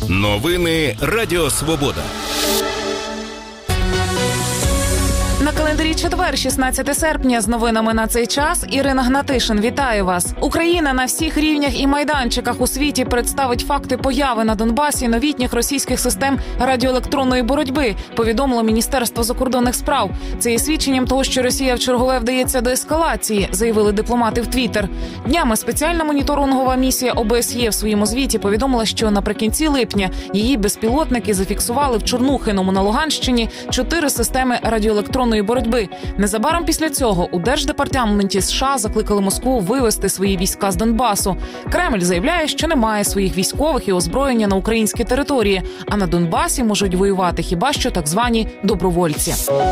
Новини Радіо Свобода. На календарі четвер, 16 серпня. З новинами на цей час Ірина Гнатишин. Вітаю вас. Україна на всіх рівнях і майданчиках у світі представить факти появи на Донбасі новітніх російських систем радіоелектронної боротьби, повідомило Міністерство закордонних справ. Це є свідченням того, що Росія вчергове вдається до ескалації, заявили дипломати в Твіттер. Днями спеціальна моніторингова місія ОБСЄ в своєму звіті повідомила, що наприкінці липня її безпілотники зафіксували в Чорнухиному на Луганщині 4 системи радіоелектронної боротьби. Незабаром після цього у Держдепартаменті США закликали Москву вивести свої війська з Донбасу. Кремль заявляє, що немає своїх військових і озброєння на українській території, а на Донбасі можуть воювати хіба що так звані добровольці.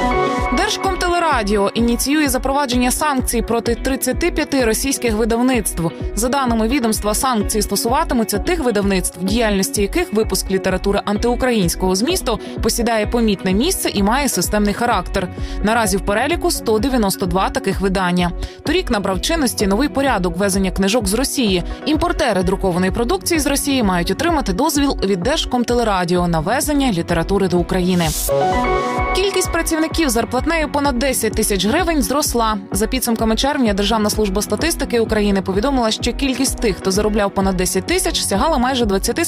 Держкомтелерадіо ініціює запровадження санкцій проти 35 російських видавництв. За даними відомства, санкції стосуватимуться тих видавництв, в діяльності яких випуск літератури антиукраїнського змісту посідає помітне місце і має системний характер. Наразі в переліку 192 таких видання. Торік набрав чинності новий порядок ввезення книжок з Росії. Імпортери друкованої продукції з Росії мають отримати дозвіл від Держкомтелерадіо на ввезення літератури до України. Кількість працівників зарплатнею понад 10 тисяч гривень зросла. За підсумками червня Державна служба статистики України повідомила, що кількість тих, хто заробляв понад 10 тисяч, сягала майже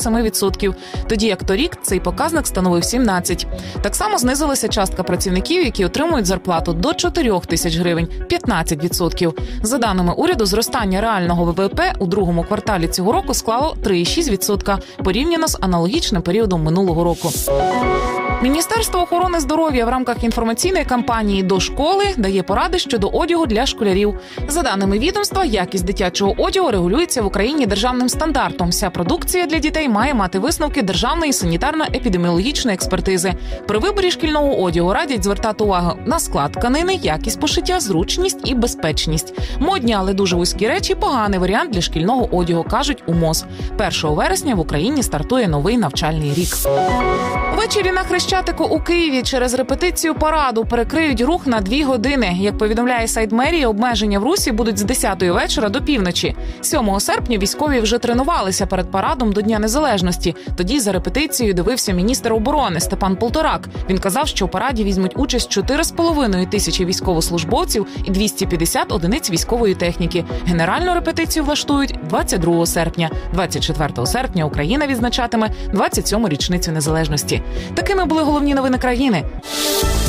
27%, тоді як торік цей показник становив 17%. Так само знизилася частка працівників, які отримують зарплату до 4 тисяч гривень – 15%. За даними уряду, зростання реального ВВП у другому кварталі цього року склало 3,6% порівняно з аналогічним періодом минулого року. Міністерство охорони здоров'я в рамках інформаційної кампанії «До школи» дає поради щодо одягу для школярів. За даними відомства, якість дитячого одягу регулюється в Україні державним стандартом. Вся продукція для дітей має мати висновки Державної санітарно-епідеміологічної експертизи. При виборі шкільного одягу радять звертати увагу на склад тканини, якість пошиття, зручність і безпечність. Модні, але дуже вузькі речі – поганий варіант для шкільного одягу, кажуть у МОЗ. 1 вересня в Україні стартує новий навчальний рік. Ввечері на Хрещатику у Києві через репетицію параду перекриють рух на 2 години. Як повідомляє сайт мерії, обмеження в русі будуть з 10-ї вечора до півночі. 7 серпня військові вже тренувалися перед парадом до Дня Незалежності. Тоді за репетицією дивився міністр оборони Степан Полторак. Він казав, що у параді візьмуть участь 4,5 тисячі військовослужбовців і 250 одиниць військової техніки. Генеральну репетицію влаштують 22 серпня. 24 серпня Україна відзначатиме 27-му річницю незалежності. Такими були головні новини країни.